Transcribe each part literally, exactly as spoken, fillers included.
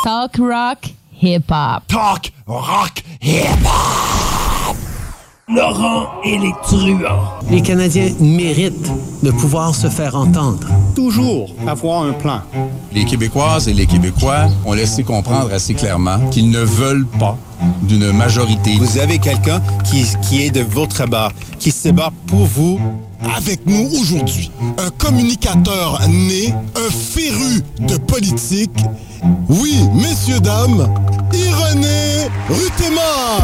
Talk rock, hip-hop. Talk rock, hip-hop. Laurent et les truands. Les Canadiens méritent de pouvoir se faire entendre. Toujours avoir un plan. Les Québécoises et les Québécois ont laissé comprendre assez clairement qu'ils ne veulent pas d'une majorité. Vous avez quelqu'un qui, qui est de votre bord, qui se bat pour vous. Avec nous aujourd'hui, un communicateur né, un féru de politique. Oui, messieurs, dames, Irénée Rutema!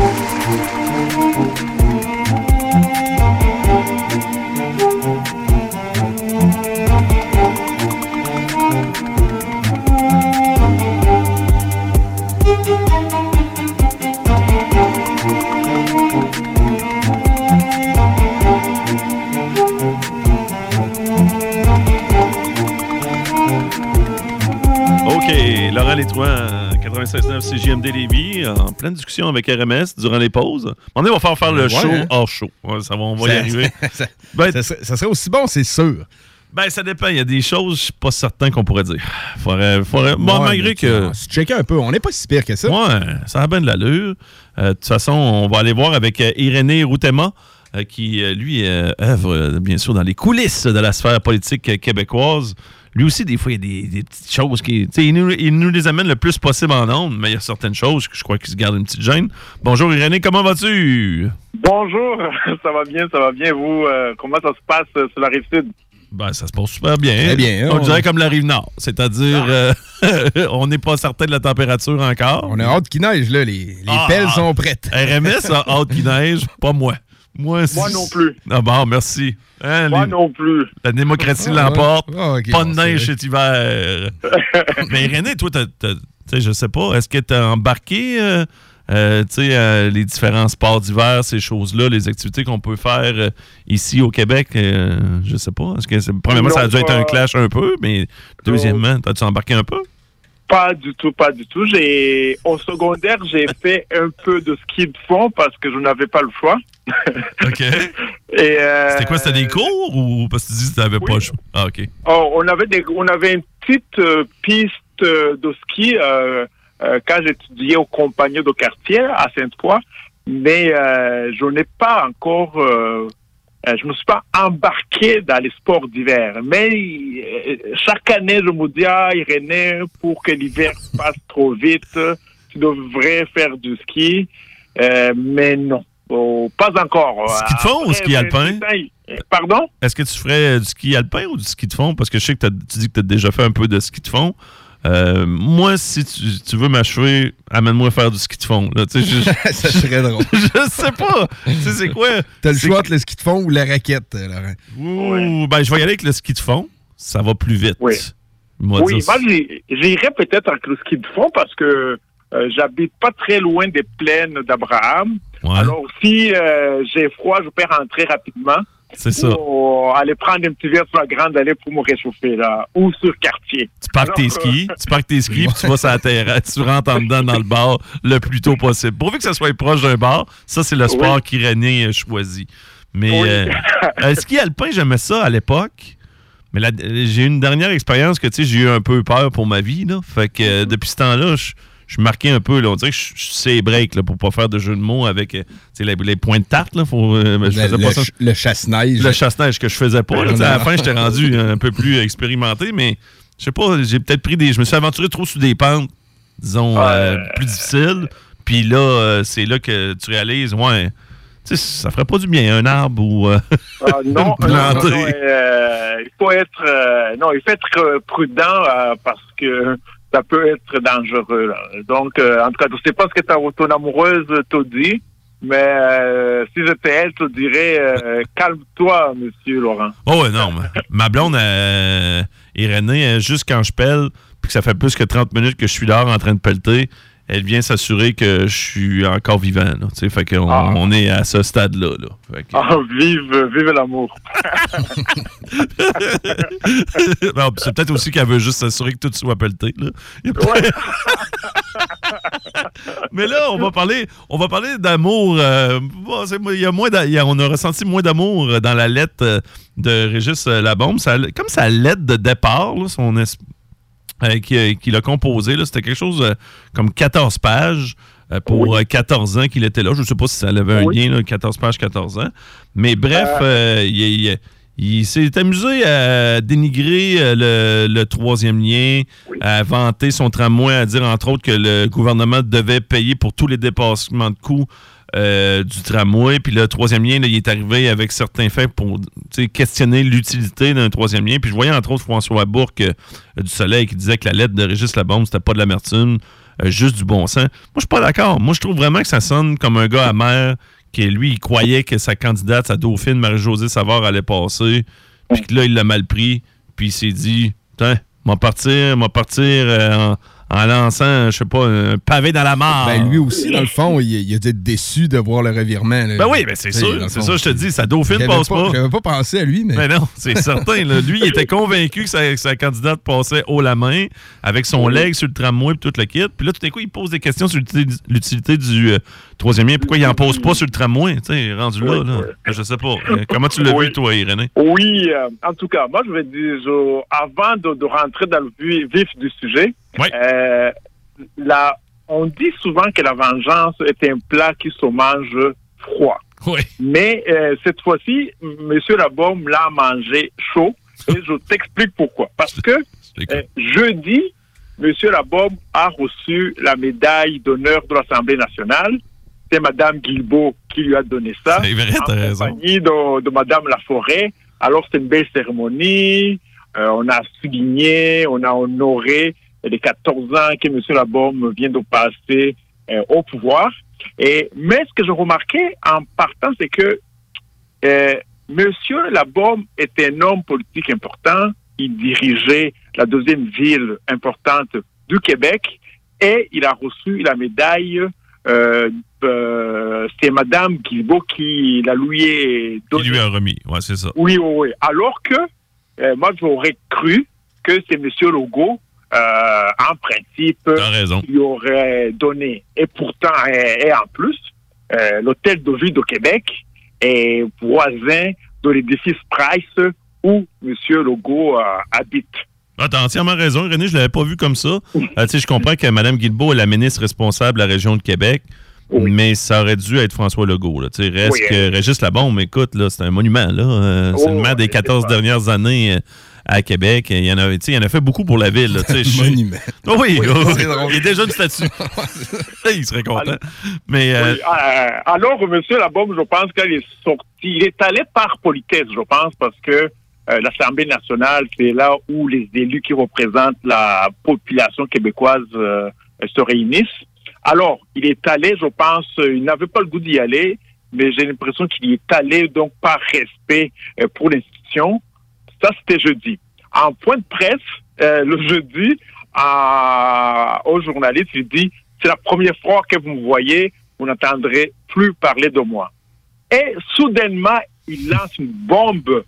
OK, Laurent Les Truands, quatre-vingt-seize neuf C J M D Lévis, en pleine discussion avec R M S durant les pauses. On va faire faire le ouais, show hein? hors show. Ouais, ça va, on va ça, y arriver. Ça, ben, ça, serait, ça serait aussi bon, c'est sûr. Ben, ça dépend. Il y a des choses, je suis pas certain qu'on pourrait dire. Faudrait, faudrait, bon, ouais, malgré que... Se checker un peu. On n'est pas si pire que ça. Ouais, ça a bien de l'allure. Euh, de toute façon, on va aller voir avec euh, Irénée Rutema, euh, qui, euh, lui, euh, œuvre, euh, bien sûr, dans les coulisses de la sphère politique euh, québécoise. Lui aussi, des fois, il y a des, des petites choses qui... Il nous, il nous les amène le plus possible en ondes, mais il y a certaines choses que je crois qu'il se garde une petite gêne. Bonjour, Irénée, comment vas-tu? Bonjour, ça va bien, ça va bien. Vous, euh, comment ça se passe euh, sur la Rive-Sud? Ben, ça se passe super bien. Très bien. On, on dirait comme la Rive-Nord. C'est-à-dire, ah. euh, on n'est pas certain de la température encore. On a hâte qu'il neige, là. Les, les ah, pelles sont prêtes. R M S a hâte qu'il neige, pas moi. Moi, moi non plus. Ah bon, merci. Hein, moi les... non plus. La démocratie ah, l'emporte. Ouais. Ah, okay, pas bon, de neige cet hiver. Mais René, toi, t'as, t'as, t'sais, je sais pas, est-ce que tu as embarqué euh, euh, euh, les différents sports d'hiver, ces choses-là, les activités qu'on peut faire euh, ici au Québec? Euh, je sais pas. Est-ce que c'est... Premièrement, non, ça a dû être un clash un peu, mais deuxièmement, non. T'as-tu embarqué un peu? Pas du tout, pas du tout. J'ai, au secondaire, j'ai fait un peu de ski de fond parce que je n'avais pas le choix. OK. Et euh, c'était quoi? C'était des cours ou parce que tu dis que tu n'avais oui. pas le choix? Ah, OK. Oh, on, avait des, on avait une petite euh, piste euh, de ski euh, euh, quand j'étudiais au Compagnie de quartier à Sainte-Croix, mais euh, je n'ai pas encore... Euh, je ne me suis pas embarqué dans les sports d'hiver. Mais euh, chaque année, je me dis, ah, Irénée, pour que l'hiver passe trop vite, tu devrais faire du ski. Euh, mais non, oh, pas encore. Ski de fond ou ski alpin? Pardon? Est-ce que tu ferais du ski alpin ou du ski de fond? Parce que je sais que tu dis que tu as déjà fait un peu de ski de fond. Euh, moi, si tu, tu veux m'achever, amène-moi faire du ski de fond. Là, je, ça serait drôle. Je sais pas. Tu sais, c'est quoi? T'as le c'est choix entre le ski de fond ou la raquette, Laurent. Ouh, oui. Ben, je vais y aller avec le ski de fond. Ça va plus vite. Oui, moi, oui moi, j'irais peut-être avec le ski de fond parce que euh, j'habite pas très loin des plaines d'Abraham. Ouais. Alors, si euh, j'ai froid, je peux rentrer rapidement. C'est ça. Ou aller prendre un petit verre sur la grande allée pour me réchauffer, là. Ou sur quartier. Tu parques tes skis, tu parques tes skis, puis tu vas sur la terrasse, tu rentres en dedans dans le bar le plus tôt possible. Pourvu que ça soit proche d'un bar, ça, c'est le sport oui. qu'Irénée choisit. Mais oui. euh, le ski alpin, j'aimais ça à l'époque. Mais la, j'ai eu une dernière expérience que, tu sais, j'ai eu un peu peur pour ma vie, là. Fait que euh, depuis ce temps-là, je... Je marquais un peu, là, on dirait que je, je sais break là, pour pas faire de jeu de mots avec euh, les, les points de tarte. Là, faut, euh, je le, faisais pas le, ça. le chasse-neige. Le chasse-neige que je faisais pas. Là, à la fin, j'étais rendu un peu plus expérimenté, mais je sais pas, j'ai peut-être pris des. Je me suis aventuré trop sur des pentes, disons, euh, euh... plus difficiles. Puis là, euh, c'est là que tu réalises, ouais, tu sais, ça ferait pas du bien, un arbre ou. Euh, ah, non, non, non, non euh, il faut être. Euh, non, il faut être prudent euh, parce que. Ça peut être dangereux. Là. Donc, euh, en tout cas, je ne sais pas ce que ta, ton amoureuse t'a dit, mais euh, si j'étais elle, je te dirais euh, calme-toi, monsieur Laurent. Oh ouais, non. Ma blonde, euh, Irénée, juste quand je pèle, puis que ça fait plus que trente minutes que je suis dehors en train de pelleter, elle vient s'assurer que je suis encore vivant. Là, fait qu'on ah. on est à ce stade-là. Là. Fait que... Ah, vive, vive l'amour. Non, c'est peut-être aussi qu'elle veut juste s'assurer que tout soit pelleté. Là. Ouais. Mais là, on va parler, on va parler d'amour. Euh, il y a moins il y a, on a ressenti moins d'amour dans la lettre de Régis Labombe. Ça, comme sa lettre de départ, là, son esprit. euh, qui, qui l'a composé. Là, c'était quelque chose euh, comme quatorze pages. Euh, pour oui. quatorze ans qu'il était là. Je ne sais pas si ça avait un oui. lien, là, quatorze pages, quatorze ans. Mais bref, euh... Euh, il, il, il s'est amusé à dénigrer le, le troisième lien, oui. à vanter son tramway, à dire entre autres que le gouvernement devait payer pour tous les dépassements de coûts euh, du tramway. Puis le troisième lien, là, il est arrivé avec certains faits pour questionner l'utilité d'un troisième lien. Puis je voyais entre autres François Bourque euh, du Soleil qui disait que la lettre de Régis Labaume, c'était pas de l'amertume. Euh, juste du bon sens. Moi, je suis pas d'accord. Moi, je trouve vraiment que ça sonne comme un gars amer qui, lui, il croyait que sa candidate, sa dauphine, Marie-Josée Savard, allait passer. Puis que là, il l'a mal pris. Puis il s'est dit, putain, m'en partir, m'en partir euh, en, en lançant, je sais pas, un pavé dans la mare. Ben, lui aussi, dans le fond, il, il a dû être déçu de voir le revirement. Là. Ben oui, ben c'est sûr. C'est ça, je te dis. Sa dauphine passe pas. J'avais pas pensé à lui, mais. Ben non, c'est certain. Là. Lui, il était convaincu que sa, sa candidate passait haut la main avec son leg sur le tramway et tout le kit. Puis là, tout d'un coup, il pose des questions sur l'utilité, l'utilité du euh, troisième lien. Pourquoi il en pose pas sur le tramway? Tu sais, rendu là, là. Je sais pas. Euh, comment tu l'as oui. vu, toi, Irénée? Oui, euh, en tout cas, moi, je vais dire, je, avant de, de rentrer dans le vif du sujet, oui. euh, La, on dit souvent que la vengeance est un plat qui se mange froid. Oui. Mais euh, cette fois-ci, M. Labaume l'a mangé chaud. Et je t'explique pourquoi. Parce que euh, jeudi, M. Labaume a reçu la médaille d'honneur de l'Assemblée nationale. C'est Mme Guilbeault qui lui a donné ça. C'est vrai, t'as raison. En compagnie de, de Mme Laforêt. Alors, c'est une belle cérémonie. Euh, on a souligné, on a honoré les quatorze ans que M. Labaume vient de passer euh, au pouvoir. Et, mais ce que je remarquais en partant, c'est que euh, M. Labaume était un homme politique important. Il dirigeait la deuxième ville importante du Québec et il a reçu la médaille. Euh, euh, c'est Mme Guilbeault qui la lui est donnée. Qui lui a remis, oui, c'est ça. Oui, oui, oui. Alors que euh, moi, j'aurais cru que c'est M. Legault Euh, en principe, il aurait donné. Et pourtant, et, et en plus, euh, l'hôtel de ville de Québec est voisin de l'édifice Price où M. Legault euh, habite. Ah, t'as entièrement raison, René, je l'avais pas vu comme ça. euh, tu sais, je comprends que Mme Guilbeault est la ministre responsable de la région de Québec, oui. mais ça aurait dû être François Legault. Là. Tu sais, reste oui, que Régis Labaume, écoute, là, c'est un monument. Là. Euh, oh, c'est le maire des quatorze dernières années. Euh, à Québec. Il y en a, il y en a fait beaucoup pour la ville. Là, un monument. Oh oui, oui oh, il est déjà une statue. Il serait content. Alors, Mais, euh... oui, euh, alors, M. Labaume, je pense qu'il est sorti. Il est allé par politesse, je pense, parce que euh, l'Assemblée nationale, c'est là où les élus qui représentent la population québécoise euh, se réunissent. Alors, il est allé, je pense, il n'avait pas le goût d'y aller, mais j'ai l'impression qu'il y est allé donc par respect euh, pour l'institution. Ça, c'était jeudi. En point de presse, euh, le jeudi, à, aux journalistes, il dit « C'est la première fois que vous me voyez, vous n'entendrez plus parler de moi. » Et soudainement, il lance une bombe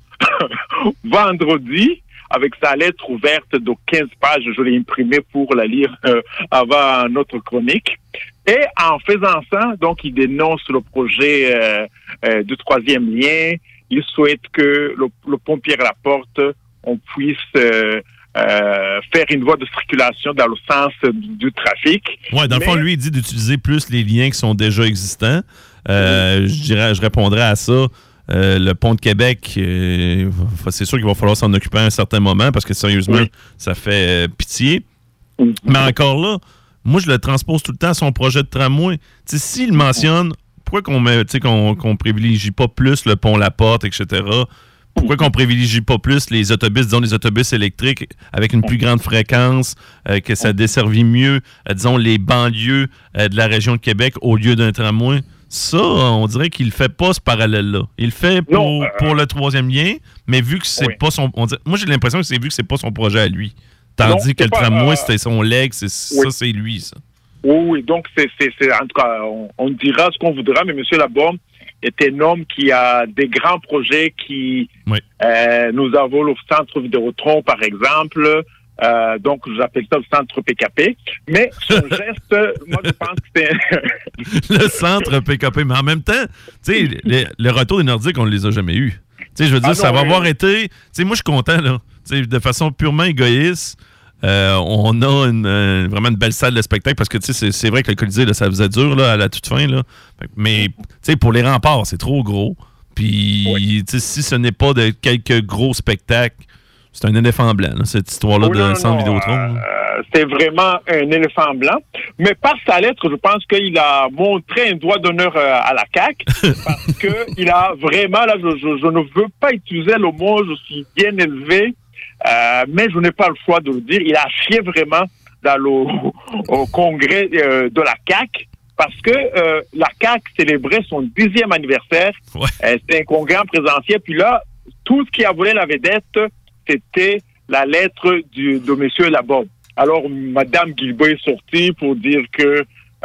vendredi avec sa lettre ouverte de quinze pages. Je l'ai imprimée pour la lire euh, avant notre chronique. Et en faisant ça, donc, il dénonce le projet euh, euh, du troisième lien. Il souhaite que le, le pont Pierre-Laporte, on puisse euh, euh, faire une voie de circulation dans le sens du, du trafic. Oui, dans le fond, lui, il dit d'utiliser plus les liens qui sont déjà existants. Euh, oui. Je dirais, je répondrais à ça. Euh, le pont de Québec, euh, c'est sûr qu'il va falloir s'en occuper à un certain moment parce que sérieusement, oui. ça fait euh, pitié. Oui. Mais encore là, moi, je le transpose tout le temps à son projet de tramway. T'sais, s'il mentionne... Pourquoi qu'on met, qu'on, qu'on privilégie pas plus le pont La Porte, et cetera? Pourquoi qu'on privilégie pas plus les autobus, disons les autobus électriques avec une plus grande fréquence, euh, que ça desservit mieux, euh, disons, les banlieues euh, de la région de Québec au lieu d'un tramway? Ça, on dirait qu'il fait pas ce parallèle-là. Il le fait pour, non, euh... pour le troisième lien, mais vu que c'est oui. pas son... On dirait, moi, j'ai l'impression que c'est vu que c'est pas son projet à lui. Tandis non, que le tramway, euh... c'était son leg, c'est, oui. ça, c'est lui, ça. Oui, donc c'est, c'est, c'est en tout cas, on, on dira ce qu'on voudra, mais M. Labaume est un homme qui a des grands projets qui, oui. euh, nous avons le centre Vidéotron, par exemple, euh, donc j'appelle ça le centre P K P, mais son geste, moi je pense que c'est... le centre P K P, mais en même temps, tu sais, le, le retour des Nordiques, on ne les a jamais eus. Tu sais, je veux dire, ah non, ça va oui. avoir été, tu sais, moi je suis content, là, tu sais, de façon purement égoïste. Euh, on a une, euh, vraiment une belle salle de spectacle parce que tu sais, c'est, c'est vrai que le Colisée, là, ça faisait dur là, à la toute fin. Là. Mais tu sais, pour les remparts, c'est trop gros. Puis oui. si ce n'est pas de quelques gros spectacles, c'est un éléphant blanc, là, cette histoire-là oh, de non, Centre non, Vidéotron. Euh, c'est vraiment un éléphant blanc. Mais par sa lettre, je pense qu'il a montré un doigt d'honneur euh, à la C A Q parce qu'il a vraiment, là, je, je, je ne veux pas utiliser le mot, je suis bien élevé, euh, mais je n'ai pas le choix de le dire. Il a chié vraiment dans le au congrès euh, de la C A Q. Parce que euh, la C A Q célébrait son dixième anniversaire. Ouais. Euh, c'était un congrès en présentiel. Puis là, tout ce qui a volé la vedette, c'était la lettre du, de M. Labaume. Alors, Mme Guilbeault est sortie pour dire que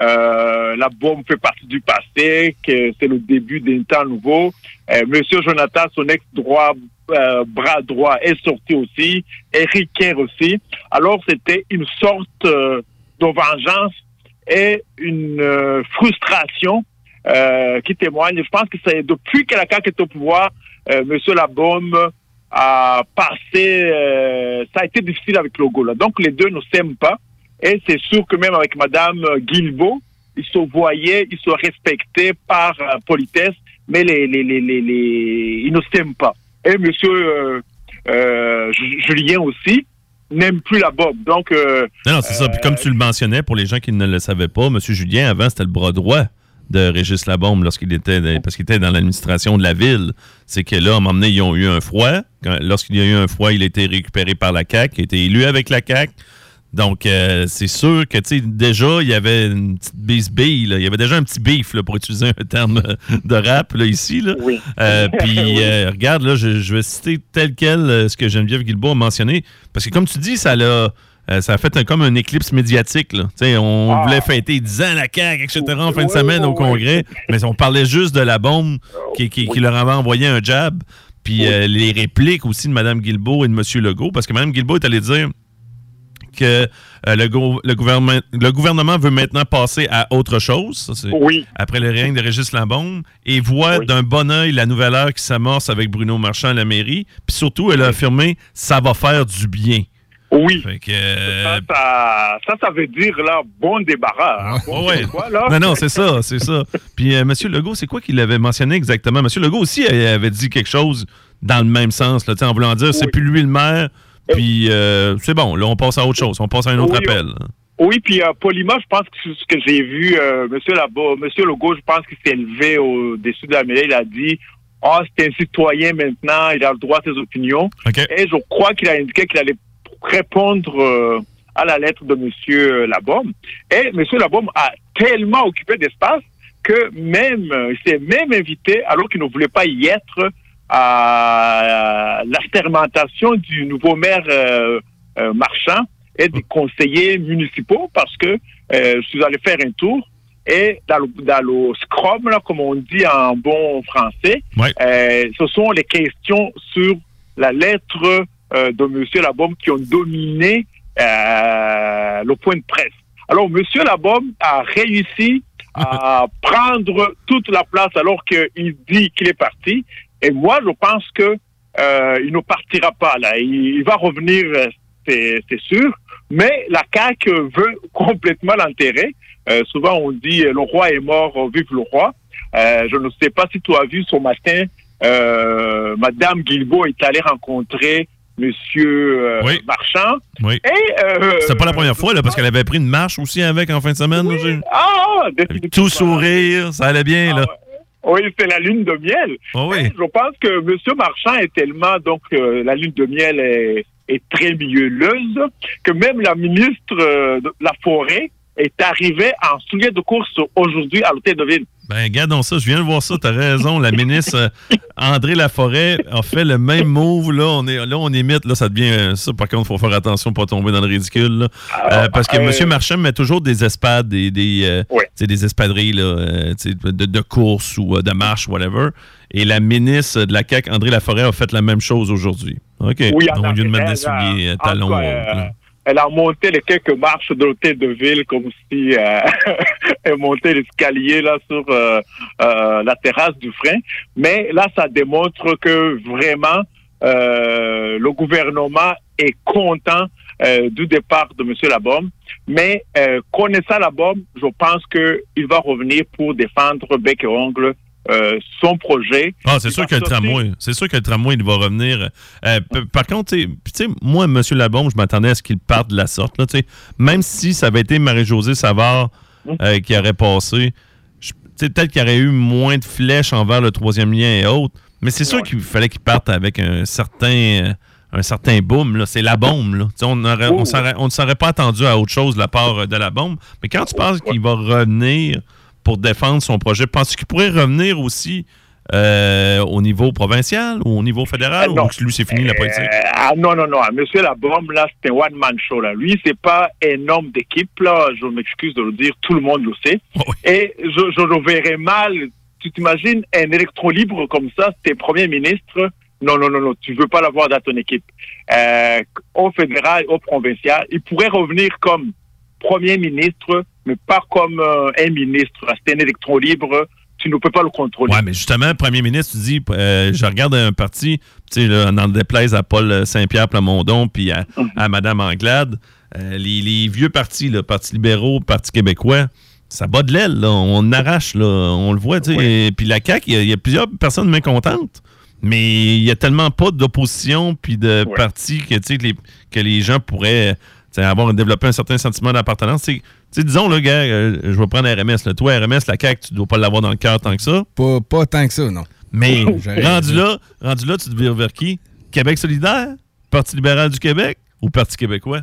euh, Labaume fait partie du passé, que c'est le début d'un temps nouveau. Euh, M. Jonathan, son ex-droit, euh, bras droit, est sorti aussi. Éric Kerr aussi. Alors, c'était une sorte euh, de vengeance et une euh, frustration euh, qui témoigne. Je pense que c'est depuis que la C A Q est au pouvoir, euh, M. Labaume a passé... Euh, ça a été difficile avec Legault. Là. Donc, les deux ne s'aiment pas. Et c'est sûr que même avec Mme Guilbeault, ils se voyaient, ils se respectaient par euh, politesse, mais les, les, les, les, les, ils ne s'aiment pas. Et M. Euh, euh, Julien aussi n'aime plus Labaume. Donc, euh, non, non, c'est euh, ça. Puis comme tu le mentionnais, pour les gens qui ne le savaient pas, M. Julien, avant, c'était le bras droit de Régis Labaume lorsqu'il était, parce qu'il était dans l'administration de la ville. C'est que là, à un moment donné, ils ont eu un froid. Quand, lorsqu'il y a eu un froid, il a été récupéré par la C A Q, il a été élu avec la C A Q. Donc, euh, c'est sûr que, tu sais, déjà, il y avait une petite bisbille, là. Il y avait déjà un petit beef, là, pour utiliser un terme de rap, là, ici, là. Oui. Euh, puis, oui. euh, regarde, là, je, je vais citer tel quel euh, ce que Geneviève Guilbeault a mentionné. Parce que, comme tu dis, ça l'a... Euh, ça a fait un, comme un éclipse médiatique. Là. On ah. voulait fêter dix ans la C A Q, et cetera en fin de semaine au Congrès, mais on parlait juste de la bombe qui, qui, qui leur avait envoyé un jab, puis euh, les répliques aussi de Mme Guilbeault et de M. Legault, parce que Mme Guilbeault est allée dire que euh, le, go- le, gouvernement, le gouvernement veut maintenant passer à autre chose, ça, c'est oui. après le règne de Régis Labaume, et voit oui. d'un bon œil la nouvelle ère qui s'amorce avec Bruno Marchand à la mairie, puis surtout, elle a affirmé « ça va faire du bien ». Oui. Fait que, euh... ça, ça, ça, ça veut dire, là, bon débarras. Hein. Bon, ouais. quoi, là? Non, non, c'est ça, c'est ça. Puis, euh, M. Legault, c'est quoi qu'il avait mentionné exactement? M. Legault aussi avait dit quelque chose dans le même sens, là, en voulant dire, oui. c'est plus lui le maire, puis euh, c'est bon, là, on passe à autre chose, on passe à un autre oui, appel. On... Oui, puis euh, poliment, je pense que ce que j'ai vu, euh, M. Labo, M. Legault, je pense qu'il s'est élevé au-dessus de la mêlée, il a dit, ah, oh, c'est un citoyen maintenant, il a le droit à ses opinions. Okay. Et je crois qu'il a indiqué qu'il allait répondre euh, à la lettre de M. Labaume. Et M. Labaume a tellement occupé d'espace que même, il s'est même invité, alors qu'il ne voulait pas y être, à l'assermentation du nouveau maire euh, euh, Marchand et des conseillers municipaux, parce que euh, je suis allé faire un tour et dans le, dans le scrum, là, comme on dit en bon français, ouais. euh, ce sont les questions sur la lettre euh, de M. Labaume qui ont dominé euh, le point de presse. Alors, M. Labaume a réussi à prendre toute la place alors qu'il dit qu'il est parti. Et moi, je pense que euh, il ne partira pas là. Il, il va revenir, c'est, c'est sûr. Mais la C A Q veut complètement l'enterrer. Euh, souvent, on dit le roi est mort, vive le roi. Euh, je ne sais pas si tu as vu ce matin, euh, Mme Guilbeault est allée rencontrer Monsieur euh, oui. Marchand. Oui. Et, euh, c'est pas la première fois, là, parce qu'elle avait pris une marche aussi avec en fin de semaine. Oui. Là, ah, tout sourire, ça allait bien, ah, là. Oui, c'est la lune de miel. Oh oui. Je pense que M. Marchand est tellement, donc, euh, la lune de miel est, est très mielleuse, que même la ministre euh, de la Forêt est arrivée en souliers de course aujourd'hui à l'hôtel de ville. Ben, regardons ça, je viens de voir ça, t'as raison. La ministre euh, André Laforêt a fait le même move. Là, on est, là, on imite, là, ça devient ça. Par contre, il faut faire attention pour pas tomber dans le ridicule. Là. Euh, parce que euh, M. Marchand met toujours des espades, des, des, euh, ouais. des espadrilles là, euh, de, de course ou de marche, whatever. Et la ministre de la C A Q, André Laforêt, a fait la même chose aujourd'hui. OK. Oui, donc, au lieu de mettre des souliers euh, talons. Cas, euh, elle a monté les quelques marches de l'hôtel de ville comme si euh, elle montait l'escalier là sur euh, euh, la terrasse du frein. Mais là, ça démontre que vraiment euh, le gouvernement est content euh, du départ de M. Labaume. Mais euh, connaissant Labaume, je pense qu'il va revenir pour défendre bec et ongle euh, son projet. Ah, c'est sûr que le tramway, c'est sûr que le tramway, il va revenir. Euh, p- par contre, tu sais, moi, M. Labaume, je m'attendais à ce qu'il parte de la sorte. Là, même si ça avait été Marie-Josée Savard euh, qui aurait passé, je, peut-être qu'il y aurait eu moins de flèches envers le troisième lien et autres. Mais c'est sûr ouais. qu'il fallait qu'il parte avec un certain... un certain boom, là. C'est la bombe, là. On ne s'aurait pas attendu à autre chose de la part de la bombe. Mais quand tu penses qu'il va revenir pour défendre son projet, penses-tu qu'il pourrait revenir aussi euh, au niveau provincial ou au niveau fédéral, euh, ou que lui, c'est fini, euh, la politique? Ah non, non, non. Monsieur Labaume, là, c'est un one-man show, là. Lui, c'est pas un homme d'équipe, là. Je m'excuse de le dire, tout le monde le sait. Oh oui. Et je, je le verrais mal. Tu t'imagines un électron libre comme ça, c'était premier ministre. Non, non, non, non, tu ne veux pas l'avoir dans ton équipe. Euh, au fédéral, au provincial, il pourrait revenir comme premier ministre, mais pas comme euh, un ministre. C'est un électron libre, tu ne peux pas le contrôler. Oui, mais justement, premier ministre, tu dis, euh, je regarde un parti, tu sais, là, dans le déplaise à Paul Saint-Pierre Plamondon, puis à, mm-hmm. à Mme Anglade, euh, les, les vieux partis, le Parti libéraux, Parti québécois, ça bat de l'aile, là, on arrache, là, on le voit, tu sais. Oui. Puis la C A Q, il y, y a plusieurs personnes mécontentes. Mais il n'y a tellement pas d'opposition puis de ouais. parti que, que, les, que les gens pourraient avoir développé un certain sentiment d'appartenance. T'sais, t'sais, disons, là, gars, euh, je vais prendre R M S. Là. Toi, R M S, la C A Q, tu ne dois pas l'avoir dans le cœur tant que ça. Pas, pas tant que ça, non. Mais rendu là, rendu là, tu te vires vers qui? Québec solidaire? Parti libéral du Québec ou Parti québécois?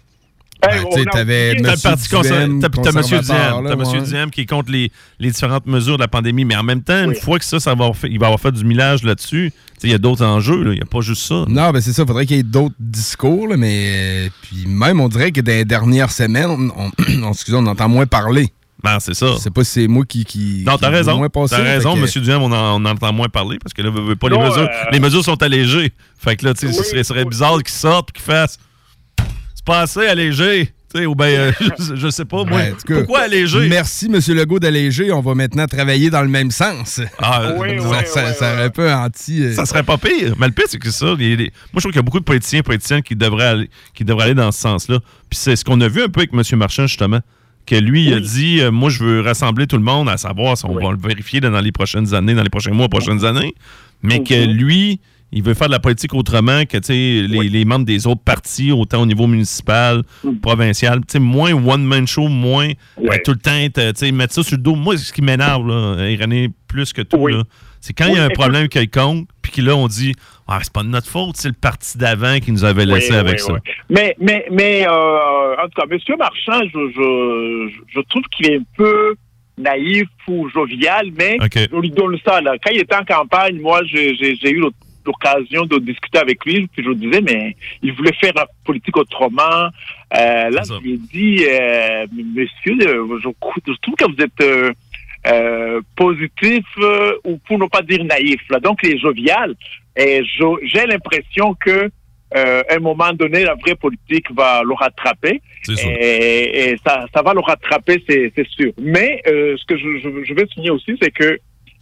Ben, tu sais, t'avais M. Duhem, t'as M. Duhem, t'as M. Duhem qui est contre les, les différentes mesures de la pandémie, mais en même temps, une oui. fois que ça, ça va fait, il va avoir fait du millage là-dessus, il y a d'autres enjeux, il n'y a pas juste ça. Là. Non, ben c'est ça, il faudrait qu'il y ait d'autres discours, là, mais puis même, on dirait que dans les dernières semaines, on, on, on, excusez, on entend moins parler. Ben, c'est ça. Je sais pas si c'est moi qui. qui non, t'as qui raison. Moins passé, t'as raison, que... M. Duhem, on, en, on entend moins parler parce que là, veut, veut pas, non, les, mesures, euh... les mesures sont allégées. Fait que là, tu sais, oui, ce serait, serait oui. bizarre qu'ils sortent et qu'ils fassent. C'est pas assez allégé. Ou bien, euh, je, je sais pas, moi. Ben, pourquoi alléger? Merci, M. Legault, d'alléger. On va maintenant travailler dans le même sens. Ah, oui, ça, oui, ça, oui, ça oui. aurait pas anti... Euh... Ça serait pas pire. Mais le pire, c'est que ça, les, les... moi, je trouve qu'il y a beaucoup de politiciens et politiciennes qui devraient aller, qui devraient aller dans ce sens-là. Puis c'est ce qu'on a vu un peu avec M. Marchand, justement, que lui, il oui. a dit, euh, moi, je veux rassembler tout le monde, à savoir si on oui. va le vérifier dans les prochaines années, dans les prochains mois, prochaines années, mais mm-hmm. que lui... il veut faire de la politique autrement que les, oui. les membres des autres partis, autant au niveau municipal, mm. provincial. Moins one-man show, moins oui. euh, tout le temps être, mettre ça sur le dos. Moi, ce qui m'énerve, là, Irénée, plus que tout, oui. là, c'est quand il oui. y a un problème quelconque, puis que là, on dit ah, c'est pas de notre faute, c'est le parti d'avant qui nous avait laissé oui, avec oui, ça. Oui. Mais, mais, mais euh, en tout cas, M. Marchand, je, je, je trouve qu'il est un peu naïf ou jovial, mais okay. je lui donne ça. Là. Quand il était en campagne, moi, j'ai, j'ai, j'ai eu l'autre l'occasion de discuter avec lui, puis je lui disais, mais il voulait faire la politique autrement. Euh, là, je lui ai dit, euh, monsieur, je, je trouve que vous êtes euh, euh, positif, euh, ou pour ne pas dire naïf. Là. Donc, il est jovial. Et je, j'ai l'impression que euh, à un moment donné, la vraie politique va le rattraper. Et, et ça, ça va le rattraper, c'est, c'est sûr. Mais euh, ce que je, je, je veux souligner aussi, c'est que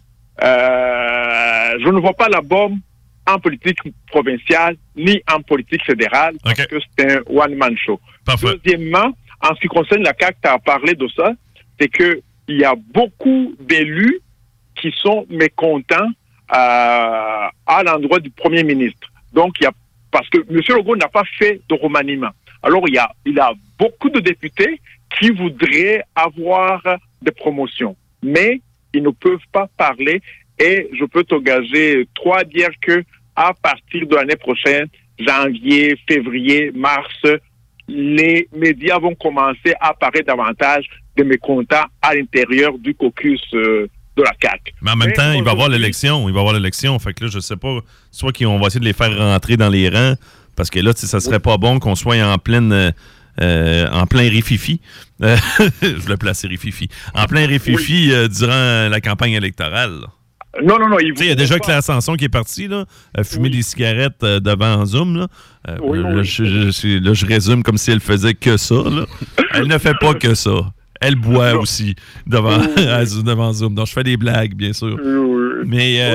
euh, je ne vois pas la bombe en politique provinciale, ni en politique fédérale, okay. parce que c'est un one-man show. Parfait. Deuxièmement, en ce qui concerne la C A Q, tu as parlé de ça, c'est qu'il y a beaucoup d'élus qui sont mécontents euh, à l'endroit du premier ministre. Donc, il y a, parce que M. Legault n'a pas fait de remaniement. Alors, il y a, il y a beaucoup de députés qui voudraient avoir des promotions, mais ils ne peuvent pas parler. Et je peux t'engager, toi, à dire que à partir de l'année prochaine, janvier, février, mars, les médias vont commencer à apparaître davantage de mécontents à l'intérieur du caucus euh, de la C A Q. Mais en même Mais temps, il va y avoir l'élection. Il va y avoir l'élection. Fait que là, je sais pas, soit qu'on va essayer de les faire rentrer dans les rangs, parce que là, ça serait pas bon qu'on soit en pleine... Euh, en plein rififi. Euh, je le place rififi. En plein rififi oui. euh, durant la campagne électorale. Là. Non, non, non. Il y a déjà Claire Sanson qui est partie, là, euh, fumer oui. des cigarettes euh, devant Zoom. Là. Euh, oui, là, oui. Je, je, là, je résume comme si elle faisait que ça. Là. Elle ne fait pas que ça. Elle boit aussi devant, devant Zoom. Donc, je fais des blagues, bien sûr. Oui. Mais, euh, oui.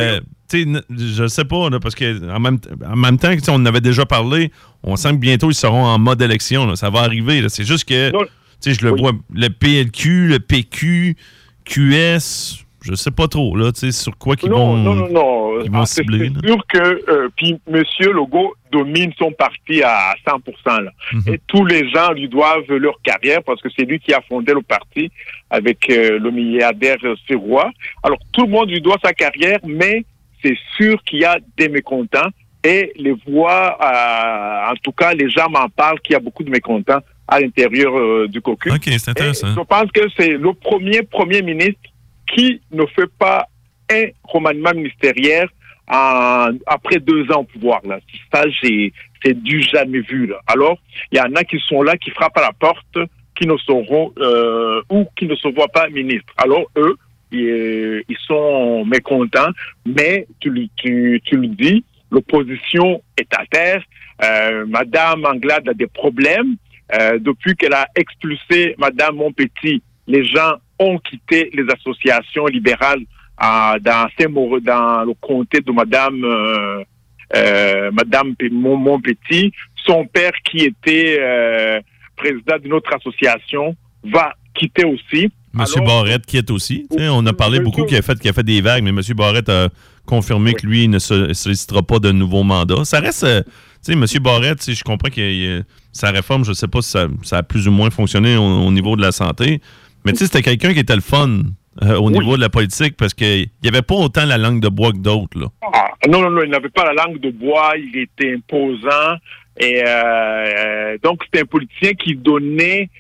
tu sais, je sais pas, là, parce que en même, en même temps, on en avait déjà parlé, on sent que bientôt, ils seront en mode élection. Là, ça va arriver. Là. C'est juste que, tu sais, je le oui. vois, le P L Q, le P Q, Q S... Je sais pas trop, là, tu sais, sur quoi qu'ils vont, non, non, non. Ils vont ah, cibler. C'est sûr que, euh, puis M. Legault domine son parti à cent pour cent, là. Mm-hmm. Et tous les gens lui doivent leur carrière parce que c'est lui qui a fondé le parti avec euh, le milliardaire Sirois. Alors, tout le monde lui doit sa carrière, mais c'est sûr qu'il y a des mécontents et les voix, euh, en tout cas, les gens m'en parlent qu'il y a beaucoup de mécontents à l'intérieur euh, du caucus. OK, c'est intéressant. Et je pense que c'est le premier premier ministre qui ne fait pas un remaniement ministériel en, après deux ans au pouvoir. Là. Ça, j'ai, c'est du jamais vu. Là. Alors, il y en a qui sont là, qui frappent à la porte, qui ne seront euh, ou qui ne se voient pas ministres. Alors, eux, ils, ils sont mécontents, mais tu, tu, tu le dis, l'opposition est à terre. Euh, Madame Anglade a des problèmes. Euh, depuis qu'elle a expulsé Madame Montpetit, les gens ont quitté les associations libérales euh, dans, dans le comté de Madame euh, euh, Madame Montpetit. Son père, qui était euh, président d'une autre association, va quitter aussi. Monsieur Alors, Barrette quitte aussi. On a parlé beaucoup qu'il a, fait, qu'il a fait des vagues, mais Monsieur Barrette a confirmé oui. que lui ne sollicitera pas de nouveau mandat. Ça reste... Euh, tu sais, M. Barrette, je comprends que sa réforme, je ne sais pas si ça, ça a plus ou moins fonctionné au, au niveau de la santé, mais tu sais, c'était quelqu'un qui était le fun euh, au oui. niveau de la politique parce qu'il n'y avait pas autant la langue de bois que d'autres. Là. Ah, non, non, non, il n'avait pas la langue de bois, il était imposant. Et euh, donc, c'était un politicien qui donnait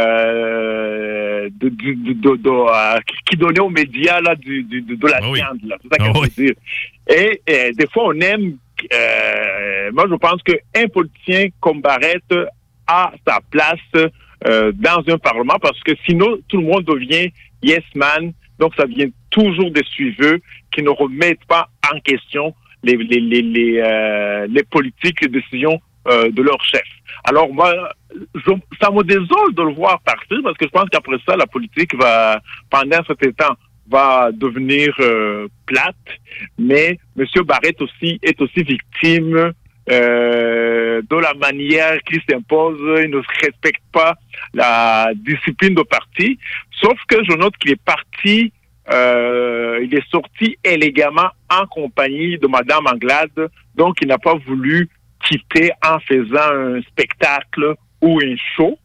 euh, de, de, de, de, de, euh, qui donnait aux médias là, du, du, de, de la ah oui. viande. Là. C'est ça qu'il ah faut oui. dire. Et, et des fois, on aime... Euh, moi, je pense qu'un politicien comme Barrette a sa place euh, dans un parlement parce que sinon, tout le monde devient yes man. Donc, ça vient toujours des suiveux qui ne remettent pas en question les, les, les, les, euh, les politiques, les décisions euh, de leur chef. Alors, moi, je, ça me désole de le voir partir parce que je pense qu'après ça, la politique va, pendant un certain temps, va devenir euh, plate, mais M. Barrette aussi est aussi victime euh, de la manière qu'il s'impose. Il ne respecte pas la discipline de parti, sauf que je note qu'il est parti, euh, il est sorti élégamment en compagnie de Mme Anglade, donc il n'a pas voulu quitter en faisant un spectacle ou un show,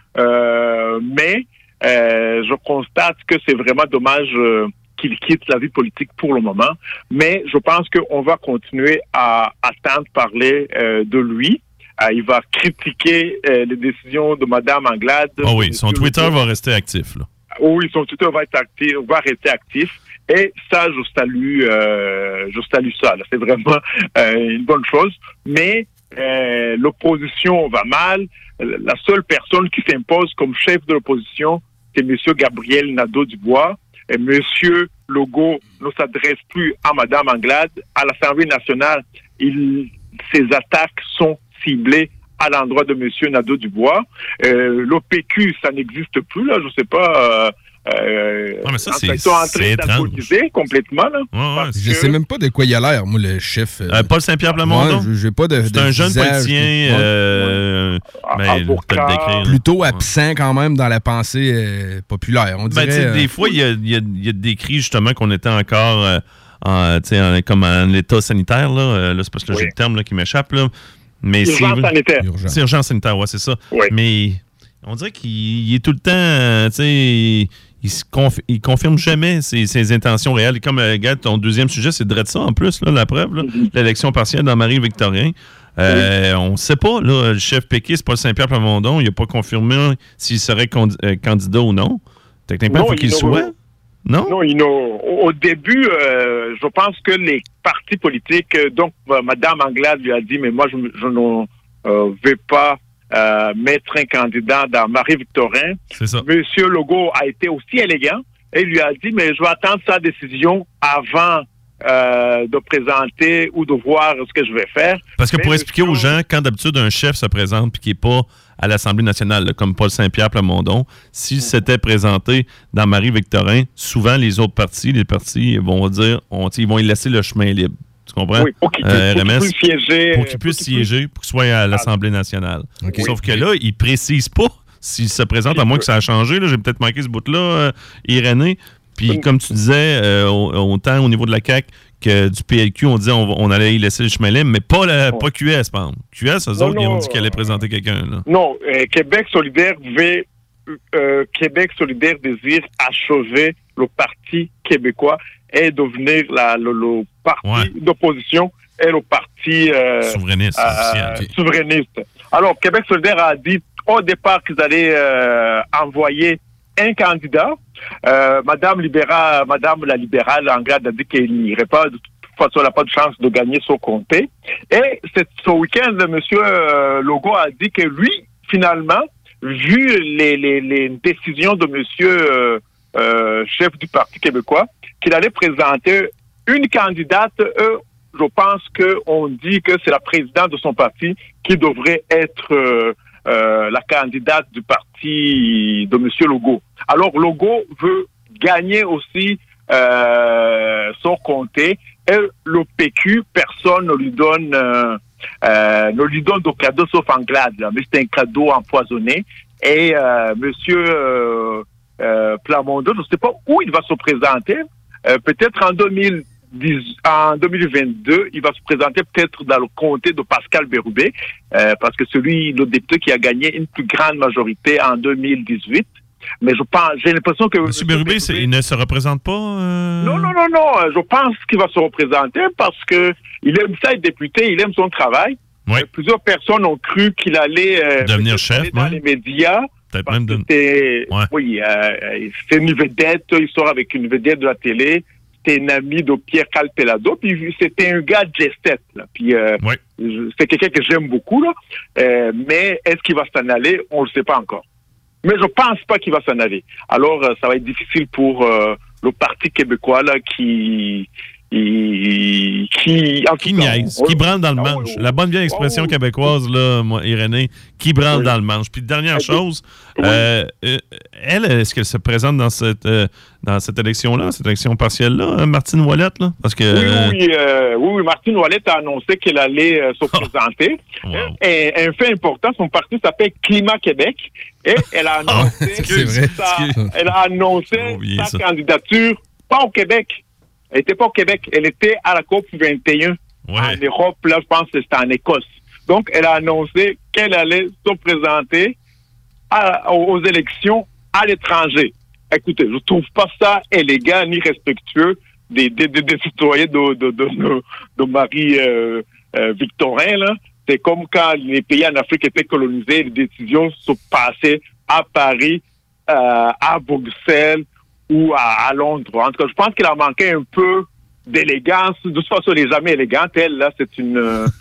euh, mais Euh, je constate que c'est vraiment dommage euh, qu'il quitte la vie politique pour le moment, mais je pense qu'on va continuer à attendre parler euh, de lui. Euh, il va critiquer euh, les décisions de Mme Anglade. Oh oui, son Twitter va rester actif. Là. Oui, son Twitter va être actif, va rester actif. Et ça, je salue, euh, je salue ça. Là. C'est vraiment euh, une bonne chose. Mais euh, l'opposition va mal. La seule personne qui s'impose comme chef de l'opposition, c'est M. Gabriel Nadeau-Dubois. Et M. Legault ne s'adresse plus à Mme Anglade. À l'Assemblée nationale, il, ses attaques sont ciblées à l'endroit de M. Nadeau-Dubois. Euh, L'O P Q, ça n'existe plus, là, je ne sais pas... Euh, Euh, ah, mais ça, c'est, ils sont en train d'alcooliser complètement. Là, ouais, ouais. Je ne sais même pas de quoi il a l'air, moi, le chef. Euh, euh, Paul Saint-Pierre Plamondon. Ouais, j'ai pas de, c'est de un jeune visage, politicien. Euh, ben, décrire, plutôt absent quand même dans la pensée euh, populaire. On dirait, ben, euh, des fois, il y a, y, a, y a décrit justement qu'on était encore euh, en, en, comme en état sanitaire. Là. Là, c'est parce que oui. j'ai le terme là, qui m'échappe. Là. Mais urgence c'est, sanitaire. C'est urgence sanitaire, ouais, c'est ça. Oui. Mais on dirait qu'il il est tout le temps, tu sais, il, se conf, il confirme jamais ses, ses intentions réelles. Et comme, euh, regarde, ton deuxième sujet, c'est de ça en plus, là, la preuve, là, mm-hmm. l'élection partielle dans Marie-Victorin. Euh, oui. On ne sait pas, là, le chef péquiste, Paul Saint-Pierre Plamondon, il n'a pas confirmé s'il serait con- euh, candidat ou non. Techniquement, il faut qu'il il soit. Non? Non, il au début, euh, je pense que les partis politiques, donc euh, Mme Anglade lui a dit, mais moi, je, je ne euh, vais pas Euh, mettre un candidat dans Marie-Victorin. C'est ça. Monsieur Legault a été aussi élégant et lui a dit, mais je vais attendre sa décision avant euh, de présenter ou de voir ce que je vais faire. Parce que Mais pour expliquer aux gens, quand d'habitude un chef se présente et qu'il n'est pas à l'Assemblée nationale, là, comme Paul Saint-Pierre Plamondon, s'il s'était présenté dans Marie-Victorin, souvent les autres partis, les partis vont dire, on, ils vont y laisser le chemin libre. Tu comprends? Oui, pour qu'il euh, puisse, puisse siéger. Pour qu'il puisse pour qu'il siéger, puisse... pour qu'il soit à l'Assemblée nationale. Okay. Sauf que là, il ne précise pas s'il se présente, à moins que ça a changé. Là, j'ai peut-être manqué ce bout-là, euh, Irénée. Puis, comme tu disais, euh, autant au niveau de la C A Q que du P L Q, on disait on, on allait y laisser le chemin libre, mais pas, la, pas Q S, par exemple. Q S, eux non, autres, non, ils ont dit qu'elle allait présenter quelqu'un. Là. Non, euh, Québec solidaire veut, euh, Québec solidaire désire achever le Parti québécois et devenir la, le, le parti ouais. d'opposition et le parti euh, souverainiste. Euh, okay. souverainiste. Alors, Québec solidaire a dit au départ qu'ils allaient euh, envoyer un candidat. Euh, Madame libérale, Madame la libérale Anglade a dit qu'elle n'irait pas. De toute façon, elle n'a pas de chance de gagner son comté. Et c'est, ce week-end, M. Euh, Legault a dit que lui, finalement, vu les, les, les décisions de M. Euh, euh, chef du Parti québécois, qu'il allait présenter une candidate. Euh, je pense qu'on dit que c'est la présidente de son parti qui devrait être euh, euh, la candidate du parti de M. Legault. Alors, Legault veut gagner aussi euh, son comté et le P Q, personne ne lui donne euh, euh, ne lui donne de cadeau sauf Anglade, là. Mais c'est un cadeau empoisonné. Et euh, M. Euh, euh, Plamondon, je ne sais pas où il va se présenter. Euh, peut-être en deux mille dix, en deux mille vingt-deux, il va se présenter peut-être dans le comté de Pascal Bérubé, euh, parce que celui, le député qui a gagné une plus grande majorité en deux mille dix-huit. Mais je pense, j'ai l'impression que... M. Bérubé, il ne se représente pas? Euh... Non, non, non, non. Je pense qu'il va se représenter parce que il aime ça être député, il aime son travail. Oui. Euh, plusieurs personnes ont cru qu'il allait... Euh, devenir chef, dans ouais. les médias. Peut-être même de... c'est, ouais. Oui, euh, c'est une vedette, il sort avec une vedette de la télé. C'était un ami de Pierre Calpelado, puis c'était un gars jet set, là. Puis euh, ouais. c'est quelqu'un que j'aime beaucoup, là. Euh, mais est-ce qu'il va s'en aller? On ne le sait pas encore. Mais je pense pas qu'il va s'en aller. Alors, euh, ça va être difficile pour euh, le Parti québécois là qui qui qui en qui niaise, qui branle dans le manche. Oh, oh, La bonne vieille expression oh, oh, québécoise là, moi, Irénée, qui branle oui. dans le manche. Puis dernière oui. chose, oui. euh, euh, elle, est-ce qu'elle se présente dans cette euh, dans cette élection-là, cette élection partielle-là, Martine Ouellette, là? Parce que oui, oui, euh, oui, Martine Ouellette a annoncé qu'elle allait euh, se présenter. Oh. Wow. Et un fait important, son parti s'appelle Climat Québec. Et elle a annoncé, oh, c'est vrai. Sa, elle a annoncé sa ça. candidature, pas au Québec. Elle n'était pas au Québec, elle était à la COP vingt et un ouais. en Europe, là, je pense que c'était en Écosse. Donc, elle a annoncé qu'elle allait se présenter à, aux élections à l'étranger. Écoutez, je ne trouve pas ça élégant ni respectueux des, des, des, des citoyens de, de, de, de, de Marie-Victorin, euh, euh, là. C'est comme quand les pays en Afrique étaient colonisés, les décisions se passaient à Paris, euh, à Bruxelles ou à, à Londres. En tout cas, je pense qu'il a manqué un peu d'élégance. De toute façon, elle n'est jamais élégante. Elle, là, c'est une...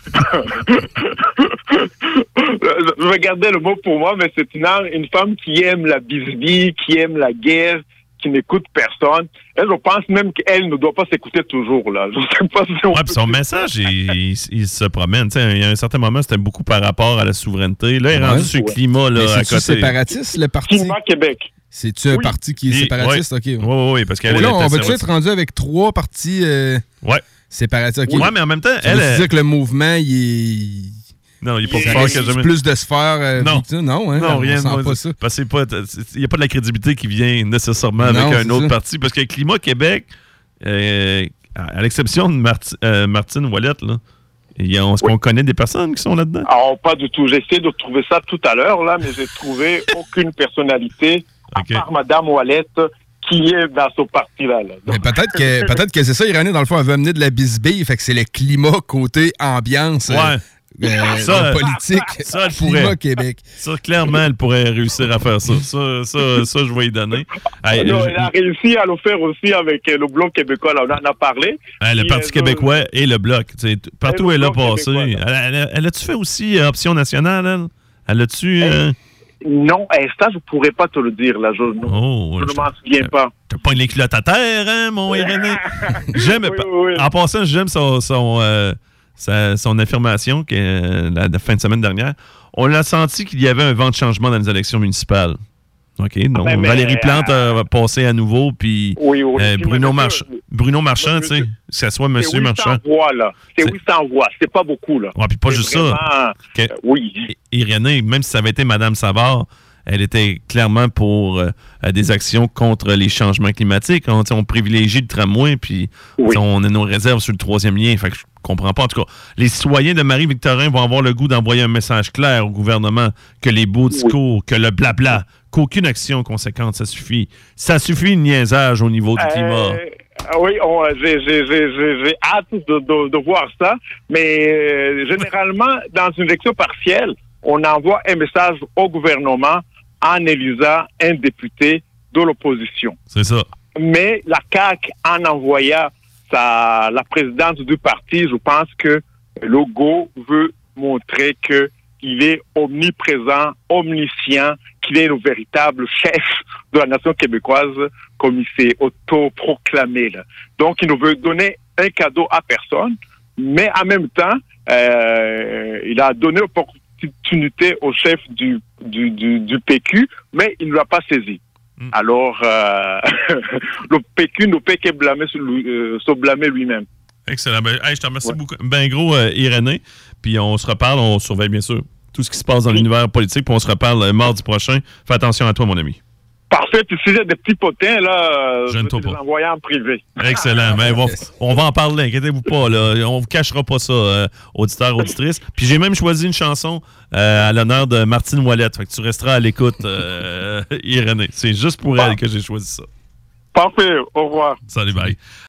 je vais garder le mot pour moi, mais c'est une, une femme qui aime la bisbille, qui aime la guerre, qui n'écoute personne. Et je pense même qu'elle ne doit pas s'écouter toujours, là. Je sais pas si on ouais, puis son message, il, il, il se promène. T'sais, il y a un certain moment, c'était beaucoup par rapport à la souveraineté. Là, il est ouais, rendu sur le ouais. climat, là, mais à côté. C'est séparatiste, le parti? Climat Québec. C'est-tu un oui. parti qui est séparatiste? Oui, OK. Oui, oui, oui, parce qu'elle là, on va-tu être rendu avec trois partis euh, ouais. séparatistes? Okay. Oui, mais en même temps, ça elle... veut dire que le mouvement, il est... Non, il n'est pas plus fort que jamais. Plus de sphères. Euh, non. Ça, non, hein, non, on rien. sent Moi, pas ça. Parce qu'il n'y a pas de la crédibilité qui vient nécessairement non, avec un autre ça. parti. Parce que Climat Québec, euh, à l'exception de Marti, euh, Martine Ouellette, là, il y a, est-ce oui. qu'on connaît des personnes qui sont là-dedans? Alors, pas du tout. J'ai essayé de trouver ça tout à l'heure, là, mais j'ai trouvé aucune personnalité, okay. à part Mme Ouellette, qui est dans ce parti-là. Là. Mais peut-être que, peut-être que c'est ça, Irénée, dans le fond, elle veut amener de la bisbille, fait que c'est le climat côté ambiance. Ouais. Euh, Euh, ça, politique, ça, elle pourrait. Québec. Ça, clairement, elle pourrait réussir à faire ça. Ça, ça, ça je vais y donner. Hey, non, je... Elle a réussi à le faire aussi avec le Bloc québécois. Là, on en a parlé. Hey, le Parti québécois euh... et le Bloc. Partout où elle a passé. Elle, elle, elle a-tu fait aussi euh, Option nationale, elle? Elle a-tu... Euh... Non, ça, je ne pourrais pas te le dire. Là. Je, oh, je ne m'en souviens pas. Tu pogne les culottes à terre, hein, mon Irénée? J'aime, Oui, oui. En passant, j'aime son, son, euh, sa- son affirmation que, euh, la, la fin de semaine dernière. On l'a senti qu'il y avait un vent de changement dans les élections municipales. OK, donc mais- mais, Valérie Plante euh, a passé à nouveau, puis Oui, oui, euh, oui, Bruno, mais March- monsieur- Bruno Marchand, tu sais, monsieur- que ce soit C'est Monsieur huit Marchand. cents voix, là. C'est C'est- huit cents voix. C'est pas beaucoup, là. Ouais, puis pas C'est juste ça. vraiment- Que- euh, oui. Irénée, même si ça avait été Mme Savard, elle était clairement pour euh, des actions contre les changements climatiques. On, on privilégie le tramway, puis Oui. on a nos réserves sur le troisième lien. Fait que je comprends pas. En tout cas, les citoyens de Marie-Victorin vont avoir le goût d'envoyer un message clair au gouvernement que les beaux discours, que le blabla, qu'aucune action conséquente, ça suffit. Ça suffit le niaisage au niveau du climat. Euh, oui, on- j'ai j'ai- j'ai- j'ai- j'ai hâte de, de- de voir ça, mais euh, généralement, dans une élection partielle, on envoie un message au gouvernement en élisant un député de l'opposition. C'est ça. Mais la C A Q, en envoyant sa, la présidente du parti, je pense que Legault veut montrer que il est omniprésent, omniscient, qu'il est le véritable chef de la nation québécoise, comme il s'est autoproclamé, là. Donc, il ne veut donner un cadeau à personne, mais en même temps, euh, il a donné l'opportunité au chef du, du, du, du P Q, mais il ne l'a pas saisi. Mm. Alors, euh, le P Q ne peut que blâmer, euh, se blâmer lui-même. Excellent. Ben, hey, je te remercie ouais. beaucoup. Ben gros, euh, Irénée. Puis on se reparle, on surveille bien sûr tout ce qui se passe dans oui. l'univers politique. Puis on se reparle euh, mardi prochain. Fais attention à toi, mon ami. Parfait. Puis si j'ai des petits potins, là, je, je vais te les envoyer en privé. Excellent. Ben, on, on va en parler, inquiétez-vous pas. Là. On vous cachera pas ça, euh, auditeurs, auditrices. Puis j'ai même choisi une chanson euh, à l'honneur de Martine Ouellette. Fait que tu resteras à l'écoute, euh, Irénée. C'est juste pour elle que j'ai choisi ça. Parfait. Au revoir. Salut, bye.